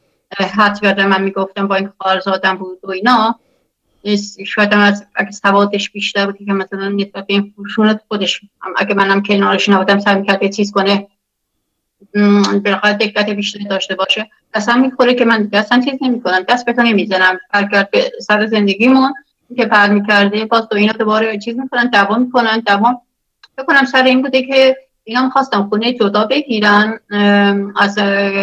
حد کرده من میگفتم با این خواهرزادم بود و اینا، شاید هم از اگه سوادش بیشتر بود که مثلا نسبت به این خشونت خودش اگه منم کنارش نبودم سعی می‌کرد یه چیز کنه، بالاخره دقت بیشتری داشته باشه. قسم میخوره که من اصلا چیز نمی‌کنم، دست به تو نمیزنم. برگرد به سر زندگیمون که پر می‌کرده، باز تو اینا دوباره چیز می‌کنن، دعوا می‌کنن. دعوا بکنم سر این بوده که اینا می‌خواستم خونه جدا بگیرن از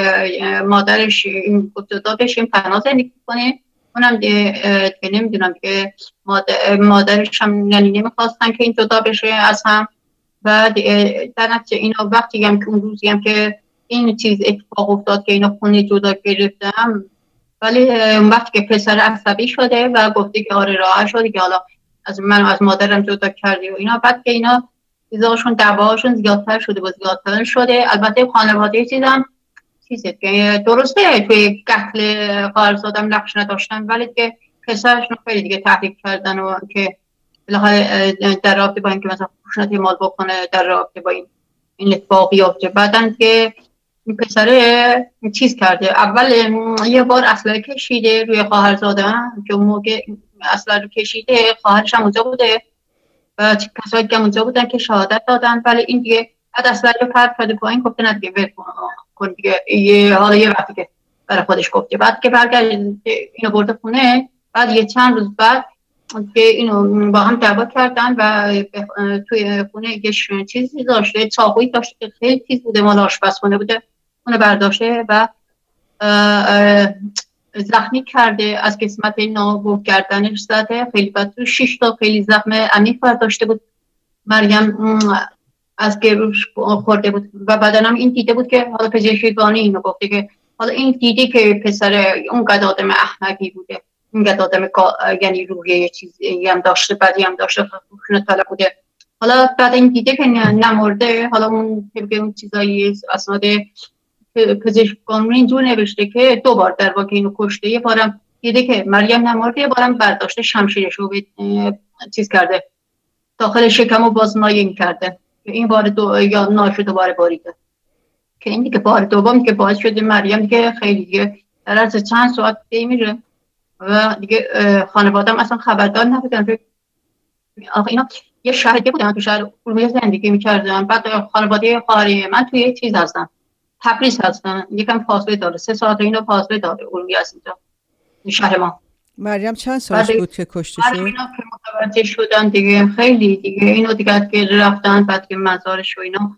مادرش، این جدا بشیم تنها زندگی کنه. اونم دیگه نمیدونم که مادرش هم یعنی نمیخواستن که این جدا بشه از هم. و در نتیجه اینا وقتی هم که اون روزی هم که این چیز اتفاق افتاد که اینا خونه جدا گرفتم، ولی اون وقتی که پسر عصبی شده و گفته که آره راه شده که حالا از من از مادرم جدا کردی و اینا، بعد که اینا چیزاشون دعواشون زیادتر شده و زیادتر شده. البته خانواده چیزم چیزه که درسته توی قتل خواهرزادم نقش نداشتن، ولی که پسرشون خیلی دیگه تحریک کردن و که بالاخره در رابطه با اینکه مثلا خشونت اعمال بکنه در رابطه با این اتفاق بیفته. بعدن که این پسره چیز کرده، اول یه بار اسلحه کشیده روی خواهرزادم که اون موقع اسلحه رو کشیده، خواهرش هم اونجا بوده و کسایی که اونجا بودن که شهادت دادن، ولی این دیگه بعد اسلحه رو پرت کرده پایین، گفته نه دیگه ول کن دیگه. حالا یه وقتی که برای خودش گفته، بعد که برگشت اینو برده خونه، بعد یه چند روز بعد که اینو با هم دعوا کردن و توی خونه یه چیزی داشته، چاقویی داشته که خیلی تیز بوده، مال آشپزخونه بوده، اونو برداشته و زخمی کرده، از قسمت نابو گردنش زده، خیلی بد. 6 تا خیلی زخم عمیق برداشته بود. مریم از گروش خورده بود و بعدنم این دیده بود که حالا پزشکی‌بانی اینو گفته که حالا این دیده که پسر اونقدر آدم احمقی بوده، اینقدر آدم یعنی روحیه چیزی هم داشته، بدی هم داشته، خشونت طلب بوده. حالا بعد این دیده که نمرده، حالا اون اون چیزایی اسناد پزشک قانونی اینجور نوشته که 2 بار در واقع اینو کشته، یه بارم دیده که مریم نمرده، یه بارم برداشته شمشیرش رو چیز کرده داخل شکم و باز نایم کرده. این بار یا ناشو دوباره باریده که این دیگه بار دوم که باعث شده مریم دیگه خیلی دیگه در عرض چند ساعت میره و دیگه خانواده‌ام اصلا خبردار نبودن. آخه اینا یه شهری بودن تو شهر ارومیه زندگی می‌کردن، بعد خانواده خواهری من توی چیز هستن، تبریز هستن، یکم فاصله داره، 3 ساعت اینو فاصله داره ارومیه از اینجا شهر ما. مریم چند سالش بود که کشته شد؟ اینا که متوجه شدن دیگه خیلی دیگه اینو دیگه که رفتن بعد که مزارش و اینا.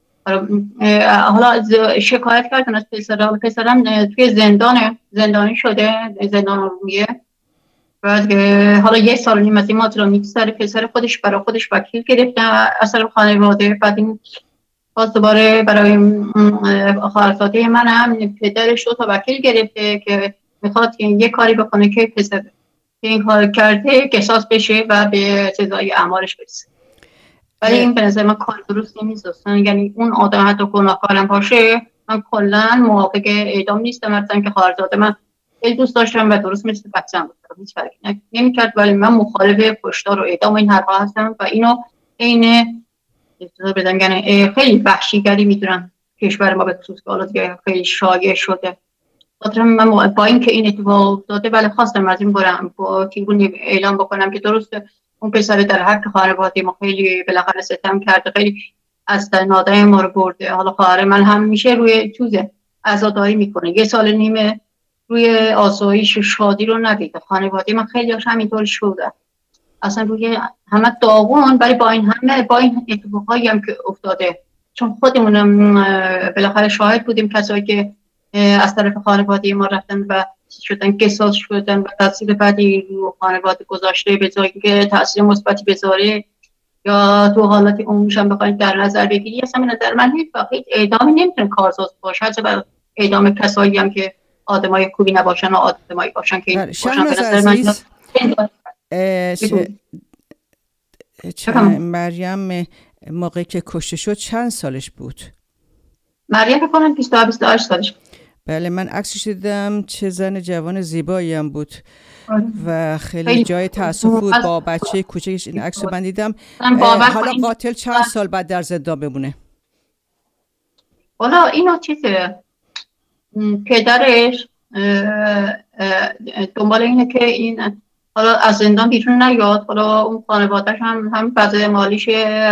حالا شکایت کردن از پسرم توی زندانی شده، زندان عمومیه. بعد حالا 1 سال و نیم از این ماجرا میگذره. پسر خودش برای خودش وکیل گرفته اصلا خانواده. بعد این باز دوباره برای خواهرزاده من هم پدرش 2 تا وکیل گرفته که میخواد یه کاری بکنه که پسر که این کار کرده قصاص بشه و به سزای اعمالش برسه. ولی این به نظر من کار درست نیست اصلا. یعنی اون آدم حتی گناهکارم باشه، من کلا موافق اعدام نیستم. مثلا که خواهرزاده من خیلی دوست داشتم و درست مثل بچه‌م بود، هیچ فرقی نمی‌کرد. ولی من مخالف کشتار و اعدام این حرفا هستم و اینو عین یعنی خیلی وحشیگری میدونم کشور ما به خصوص که حالا دیگه خیلی شایع شده. خاطر من با اینکه این اتفاق افتاده ولی خواستم از این برم با تیبون اعلام بکنم که درسته اون پسر در حق خانواده ما خیلی بالاخره ستم کرده، خیلی از نادای ما رو برده. حالا خواهر من هم میشه روی چوزه عزاداری میکنه، 1 سال و نیم روی آسایش و شادی رو ندیده. خانواده من خیلی هاش همینطور شده اصلا روی همه داغون. ولی با این اتفاقایی هم که افتاده، چون خودمونم بالاخره شاهد بودیم کسایی که از طرف خانواده ما رفتن و شدن قصاص شدن و تاثیر بعدی رو خانواده گذاشته به جایی که تاثیر مثبتی بذاره یا تو حالات عمومیش هم بخواید در نظر بگیری. اصلا به نظر من هیچ اعدامی نمیتونه کارساز باشه، حتی برای اعدام کسایی هم که آدمای خوبی نباشن و آدمایی باشن که این باشن. به نظر من مریم موقعی که کشته شد چند سالش بود؟ مریم فکر کنم 28 سالش. بله من عکسش دیدم، چه زن جوان زیبایی هم بود و خیلی جای تأسف بود با بچه کوچکش. این عکس رو من دیدم. حالا قاتل چند سال بعد در زندان بمونه؟ حالا اینو چیزه پدرش دنبال اینه که این حالا از زندان بیرون نیاد. حالا اون خانواده‌اش هم وضع مالیش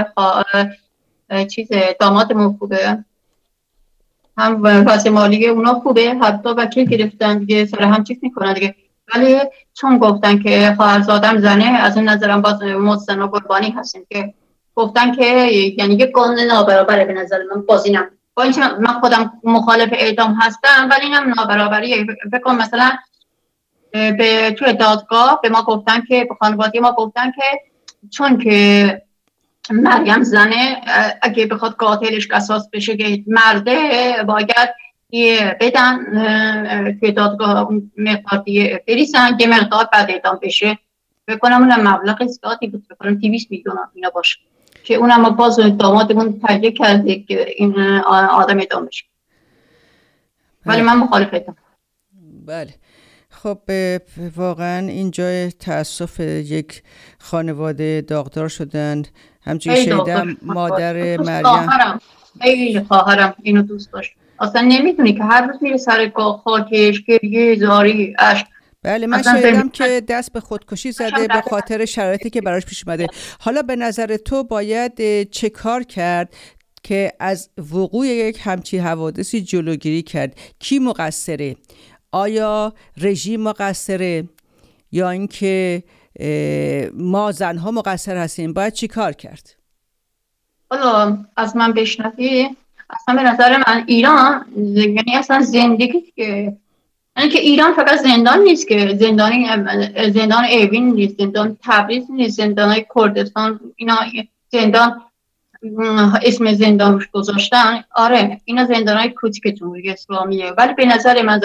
دامادمون خوبه، هم وضع مالی اونا خوبه، حتی وکیل گرفتن دیگه سر هم چیز میکنن دیگه. ولی چون گفتن که خواهرزادم زنه، از این نظرم باز مزن و قربانی هستیم که گفتن که یعنی یه قانون نابرابره. به نظر من بازینم با اینکه من خودم مخالف اعدام هستم ولی اینم نابرابریه. فکر کنم مثلا به توی دادگاه به ما گفتن که به خانواده ما گفتن که چون که مریم زنه، اگه بخواد قاتلش قصاص بشه که مرده، باید یه بدن توی دادگاه مقدار دیگه بریسن که مقدار بعد اعدام بشه. بکنم اونم مبلغ زیادی بود، بکنم 200 میلیون اینا باشه که اونم باز دامادمون تحریک کرده که این آدم اعدام بشه. ولی من مخالفم. بله خب واقعا این جای تأسف یک خانواده داغدار شدن. همچنین شنیدم مادر مریم خیلی خواهرم اینو دوست داشت، اصلا نمیتونی که هر روز میره سر خاکش گریه زاری اشک. بله من شنیدم که دست به خودکشی زده به خاطر شرایطی که براش پیش اومده. حالا به نظر تو باید چه کار کرد که از وقوع یک همچی حوادثی جلوگیری کرد؟ کی مقصره؟ آیا رژیم مقصره یا اینکه ما زنها مقصر هستیم؟ باید چی کار کرد؟ حالا از من بشنوی اصلا به نظر من ایران یعنی اصلا زندگی که یعنی که ایران فقط زندان نیست، که زندان اوین نیست، زندان تبریز نیست، زندان کردستان، اینا زندان اسم زندان روش گذاشتن. آره اینا زندان‌های کوچیک جمهوری اسلامیه. ولی به نظر من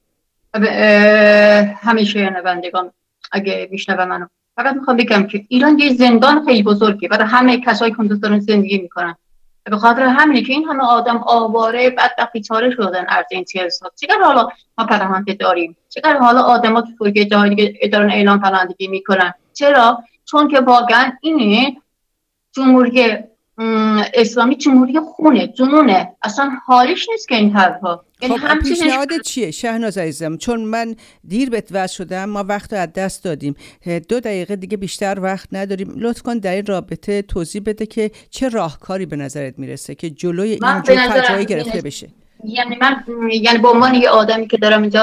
همیشه شنوندگان اگه میشنوه منو فقط میخوام بگم که ایران یه زندان خیلی بزرگه برای همه کسایی که اونجا دارن زندگی میکنن. به خاطر همینه که این همه آدم آواره بدبخت بیچاره شدن از این 40 سال. چقدر حالا ما پناهنده داریم، چقدر حالا آدما تو ترکیه جای دیگه دارن اعلام پناهندگی میکنن. چرا؟ چون که واقعا اینه جمهوری اسلامی جمهوری خونه جنونه، اصلا حالیش نیست که این حرفا. خب پیشنهادت چیه شهناز عزیزم؟ چون من دیر بهت وصل شدم، ما وقت رو از دست دادیم، 2 دقیقه دیگه بیشتر وقت نداریم. لطف کن در این رابطه توضیح بده که چه راهکاری به نظرت میرسه که جلوی اینجور فجایع گرفته بشه. یعنی من به عنوان یه آدمی که دارم اینجا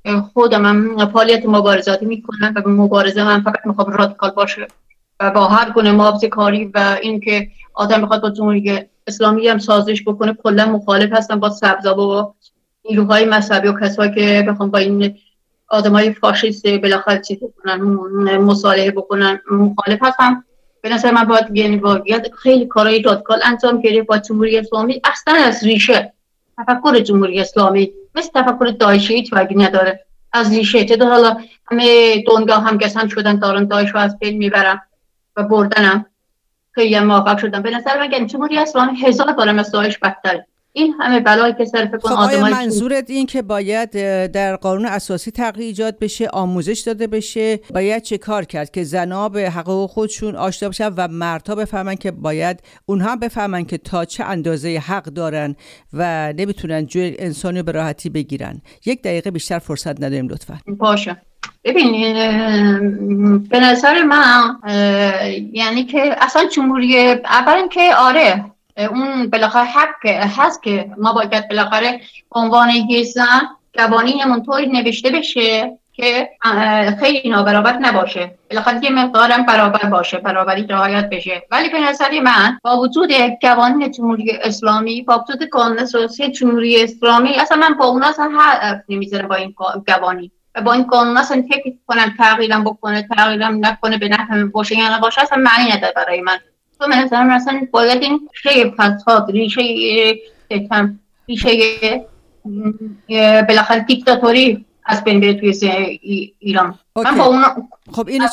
خودم هم فعالیت مبارزاتی میکنم و به مبارزه من فقط میخوام رادیکال باشه و با هر گونه مابزه‌کاری و اینکه آدم بخواد با جمهوری اسلامی هم سازش بکنه کلا مخالف هستم. با سبزا و نیروهای مذهبی و کسایی که بخوام با این آدمای فاشیست بالاخره چیز بکنن، مصالحه بکنن، مخالف هستم. به نظر من باید خیلی کارهای رادیکال انجام گیره با جمهوری اسلامی. اصلا از ریشه تفکر جمهوری اسلامی مثل تفکر داعشی هیچ فرقی نداره. از ریشه چه حالا همه دنیا هم گسن شدن دارن داعش رو از بین میبرن و بردنم خیلی موفق شدن. به نظر من جمهوری اسلامی 1000 بار از داعش بدتره. این همه بلایی که صرف کن آدمای منظورت این که باید در قانون اساسی تغییر ایجاد بشه، آموزش داده بشه، باید چه کار کرد که زن‌ها به حقوق خودشون آشنا بشن و مردها بفهمن که باید اونها بفهمن که تا چه اندازه حق دارن و نمیتونن جوی انسانی به راحتی بگیرن. 1 دقیقه بیشتر فرصت نداریم لطفا. باشه. ببین به نظر من یعنی که اصلا جمهوری اولا که آره اون بالاخره حق هست که ما باید بالاخره عنوان یک زن قوانینمون طوری نوشته بشه که خیلی نابرابر نباشه، بالاخره یه مقدارم برابر باشه، برابری رعایت بشه. ولی به نظر من با وجود قوانین جمهوری اسلامی، با وجود قانون اساسی جمهوری اسلامی، اصلا من با اون اصلا حرف نمیزنم با این قوانین و با این قانون اصلا فکر کنم تغییرم بکنه تغییرم نکنه به نفع باشه یا نباشه اصلا معنی نداره برای من. تو مثلا باید این ریشه فساد، ریشه بالاخره دیکتاتوری از بین بره توی ایران. من با اون خب اینو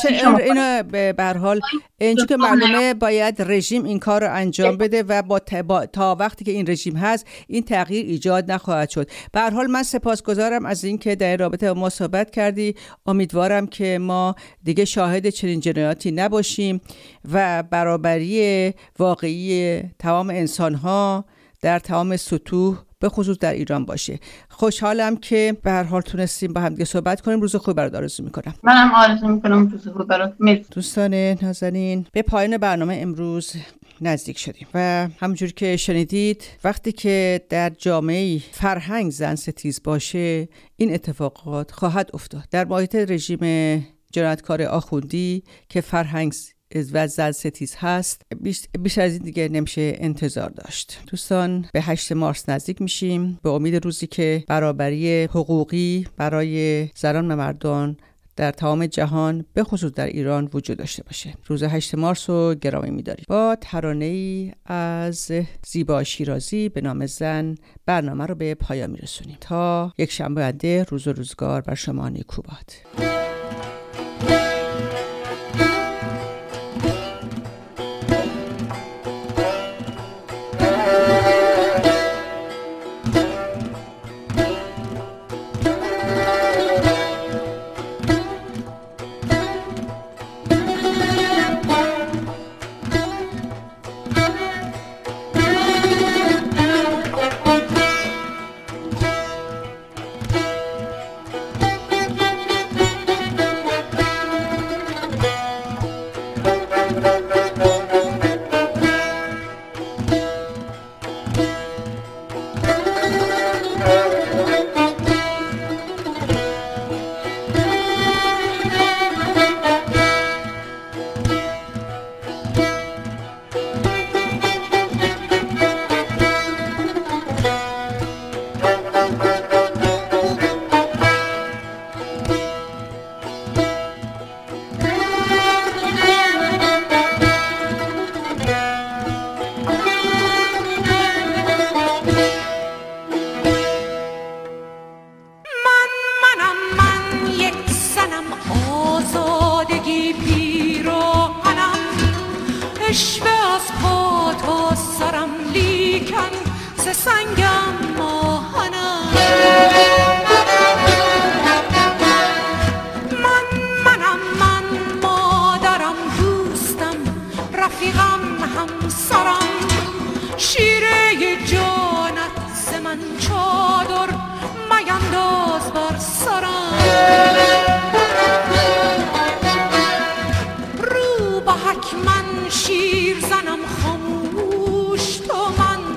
به هر حال اینجوری که معلومه باید رژیم این کار رو انجام بده و تا وقتی که این رژیم هست این تغییر ایجاد نخواهد شد. به هر حال من سپاسگزارم از اینکه در رابطه با ما صحبت کردی. امیدوارم که ما دیگه شاهد چنین جنایاتی نباشیم و برابری واقعی تمام انسان‌ها در تمام سطوح به خصوص در ایران باشه. خوشحالم که به هر حال تونستیم با هم دیگه صحبت کنیم. روز خوبی برات آرزو میکنم. منم آرزو میکنم روز خوبی برات. دوستان نازنین، به پایان برنامه امروز نزدیک شدیم و همونجوری که شنیدید وقتی که در جامعه فرهنگ زن ستیز باشه این اتفاقات خواهد افتاد. در محیط رژیم جنایتکار آخوندی که فرهنگ و زن ستیز هست بیشتر از این دیگه نمیشه انتظار داشت. دوستان به 8 مارس نزدیک میشیم به امید روزی که برابری حقوقی برای زنان و مردان در تمام جهان به خصوص در ایران وجود داشته باشه. روز 8 مارس رو گرامی می‌داریم. با ترانه‌ای از زیبا شیرازی به نام زن برنامه رو به پایان میرسونیم. تا یک شنبه آینده روز و روزگار بر شما نیکو باد.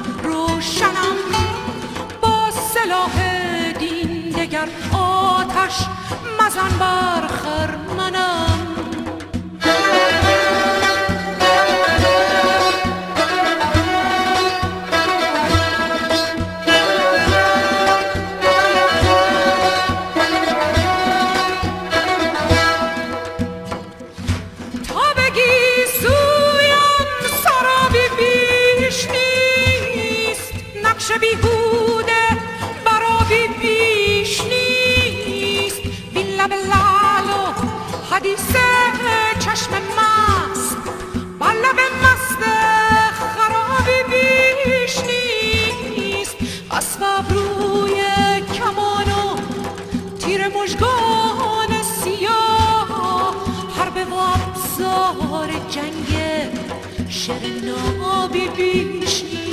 آتش آتش مزن بر خرمنم. بیهوده برابی بیش نیست، بین لب لعل و حدیث چشم مست، بر لب مست خرابی بیش نیست. اسباب روی کمان و تیر مژگان سیاه، حرب و ابزار جنگ شر نابی بیش نیست.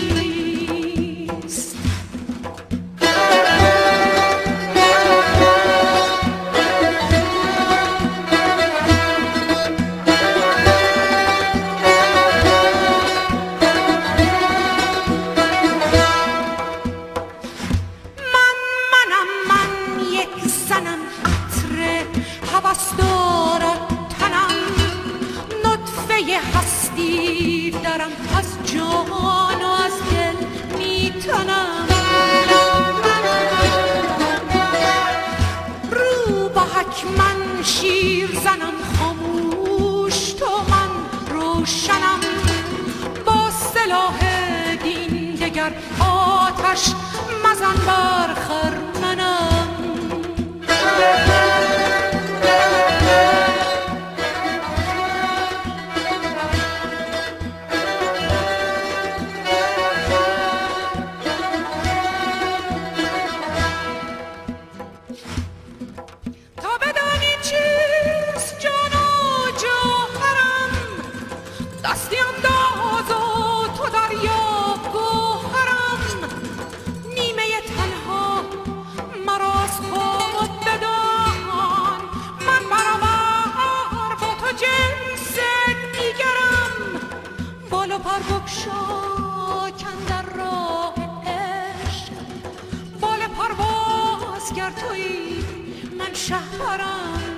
درم از جان و از دل میتنم، رو با حکمن شیر زنم خاموش تو من روشنم، با سلاح دین دگر آتش مزن بر خرمنم. شهپرم